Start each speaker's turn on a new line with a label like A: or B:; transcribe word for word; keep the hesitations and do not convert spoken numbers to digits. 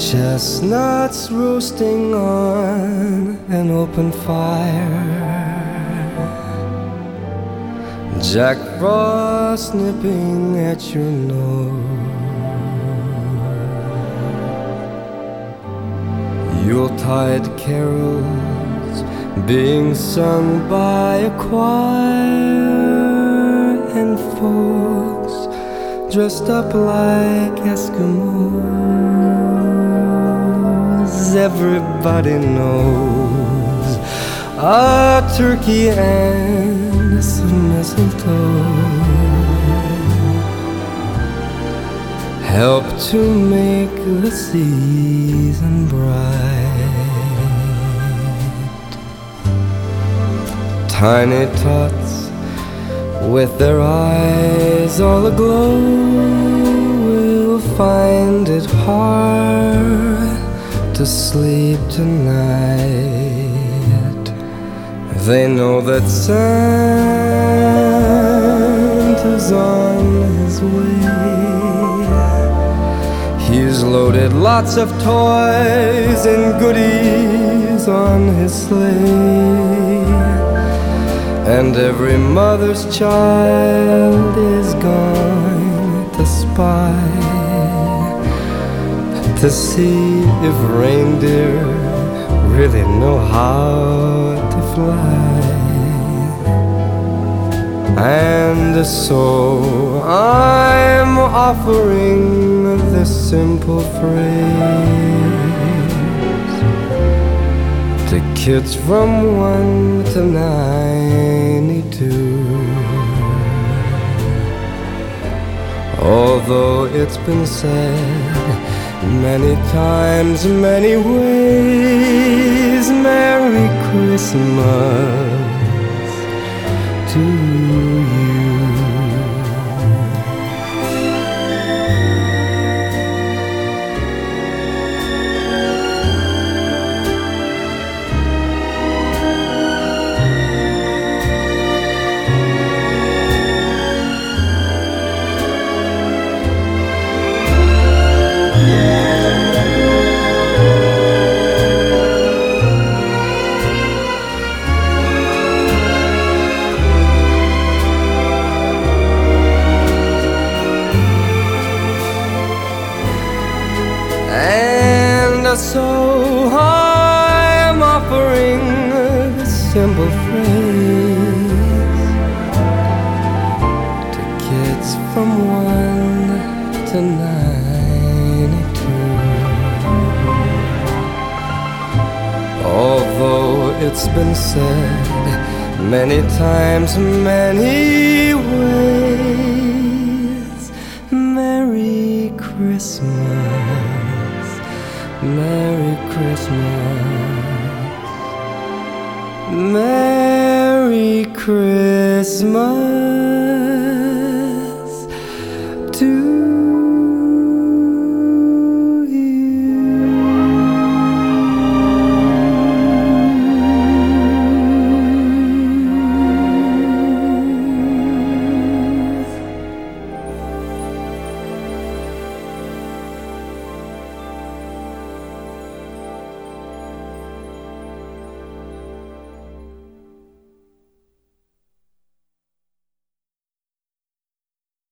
A: Chestnuts roasting on an open fire, Jack Frost nipping at your nose, Yuletide carols being sung by a choir, and folks dressed up like Eskimos. Everybody knows a turkey and some mistletoe help to make the season bright. Tiny tots with their eyes all aglow will find it hard to sleep tonight. They know that Santa's on his way. He's loaded lots of toys and goodies on his sleigh, and every mother's child is going to spy to see if reindeer really know how to fly. And so I'm offering this simple phrase to kids from one to ninety-two. Although it's been said many times, many ways, Merry Christmas to you. So I'm offering a simple phrase to kids from one to ninety-two. Although it's been said many times, many ways, Merry Christmas, Merry Christmas, Merry Christmas.